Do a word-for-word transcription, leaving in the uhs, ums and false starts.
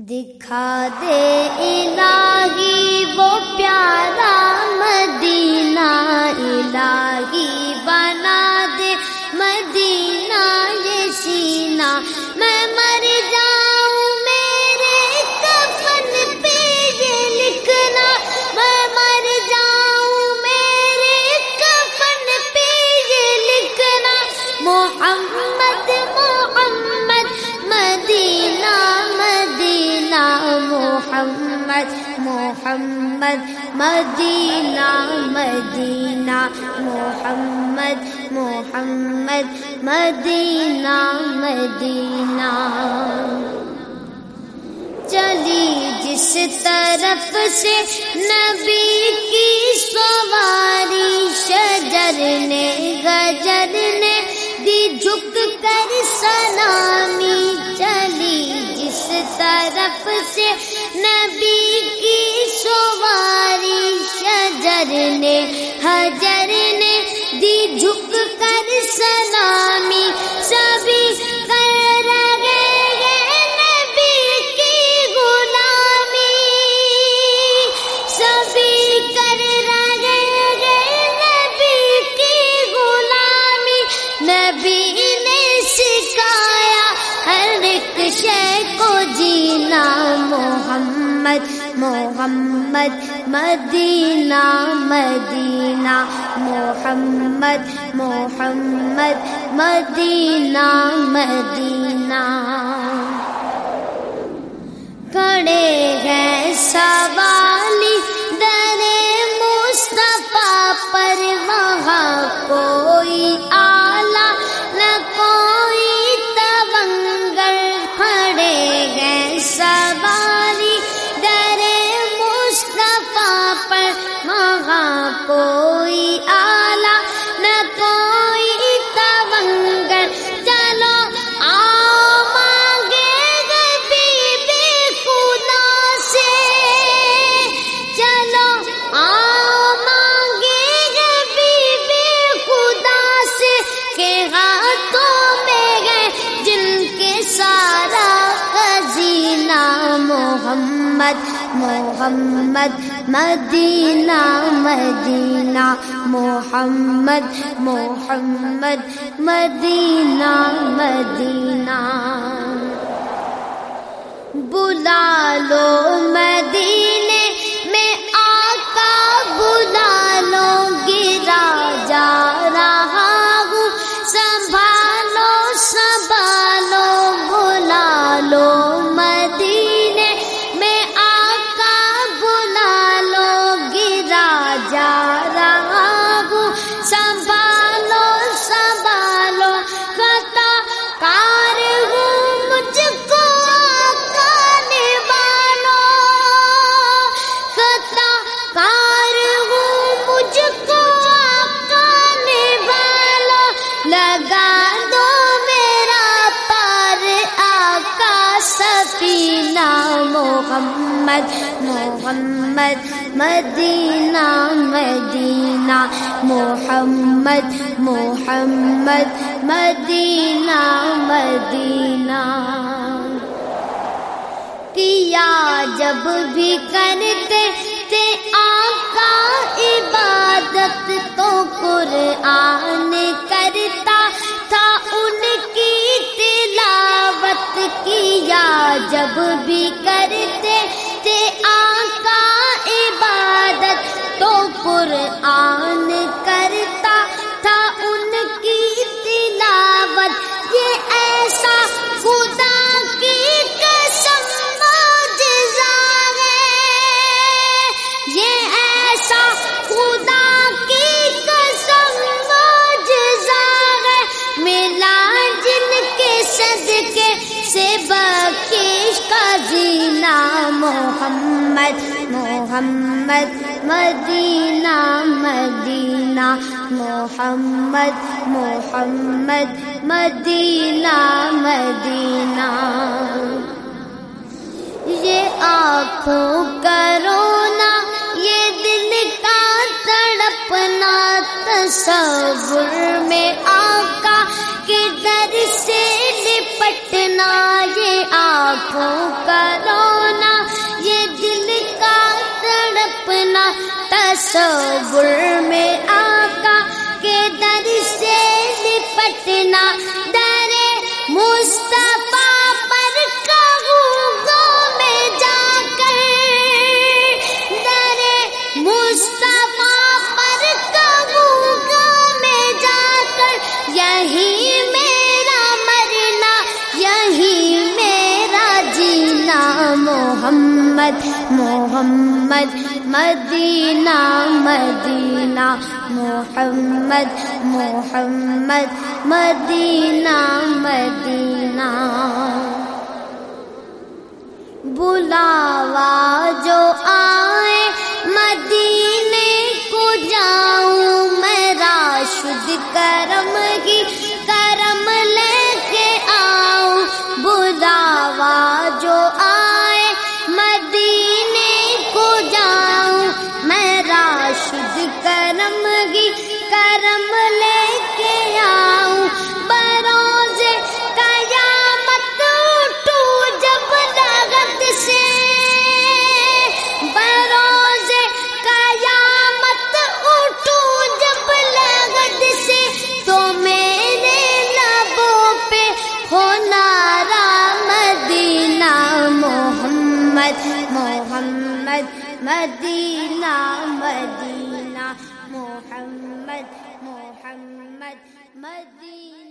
دکھا دے الہی وہ پیارا مدینہ، الہی بنا دے مدینہ یہ سینہ، میں مر جاؤں میرے کفن پہ یہ لکھنا، میں مر جاؤں میرے کفن پہ یہ لکھنا، محمد محمد مدینہ مدینہ، محمد محمد مدینہ مدینہ، محمد محمد مدینہ مدینہ۔ چلی جس طرف سے نبی کی سواری، شجر نے گجر نے دی جھک کر سلامی، چلی جس طرف سے نبی کی سواری، شجر نے حجر نے دی جھک کر سلامی، سبھی کر رہے ہیں نبی کی غلامی، سبھی کر رہے ہیں نبی کی غلامی، نبی نے سکھایا ہر ایک شے کو جینا، محمد محمد مدینہ مدینہ، محمد محمد مدینہ مدینہ۔ کھڑے ہیں سوالی در مصطفیٰ پر، وہاں کوئی آلہ نہ کوئی تونگر، کھڑے ہیں سوالی در مصطفیٰ پر، وہاں کوئی آلہ نہ کوئی تونگر، چلو آؤ مانگے حبیب خدا سے، چلو آؤ مانگے حبیب خدا سے، کہ ہاتھوں میں ہے جن کے سارا خزینہ، محمد محمد مدینہ مدینہ، محمد محمد مدینہ مدینہ۔ بلا لو مدینے میں آقا، بلا لو گرا جا رہا ہوں، سنبھالو سنبھالو، بلا لو مدینے میں آقا، بلا لو گرا جا رہا ہوں، سنبھالو سنبھالو، خطا کار ہوں مجھ کو آقا نبھالو، خطا کار ہوں مجھ کو آقا نبھالو، لگا دو میرا پار آقا سفینہ، محمد محمد مدینہ مدینہ، محمد محمد مدینہ مدینہ۔ کیا جب بھی کرتے تھے آقا عبادت، تو قرآن کرتا تھا ان کی تلاوت، کیا جب بھی کرتے تھے آقا عبادت، تو قرآن کرتا تھا ان کی تلاوت، یہ ایسا خدا کی قسم معجزہ ہے، یہ ایسا خدا کی قسم معجزہ ہے، ملا جن کے صدقے سے بخشش کا زینہ، محمد محمد مدینہ مدینہ، محمد محمد مدینہ مدینہ۔ یہ آنکھوں کا رونا، یہ دل کا تڑپنا، تصور میں آقا کے در سے لپٹنا، یہ آنکھوں کا رونا، تصور میں آقا کے در سے لپٹنا، در مصطفیٰ پر کہوں گو میں جا کر، در مصطفیٰ پر کہوں گو میں جا کر، یہی میرا مرنا یہی میرا جینا، محمد محمد مدینہ مدینہ، محمد محمد مدینہ مدینہ۔ بلاوا جو آئے مدینے کو جاؤں میں، راشد کرم کی کرم لے کے آؤں، بلاوا جو آئے مدینے کو جاؤں میں، راشد کرم کی کرم لے کے آؤں، بروز قیامت اٹھوں جب لغت سے، بروز قیامت اٹھوں جب لغت سے، تو میرے لبوں پہ ہو نعرہ مدینہ، محمد محمد مدینہ مدینہ، محمد محمد مدینہ۔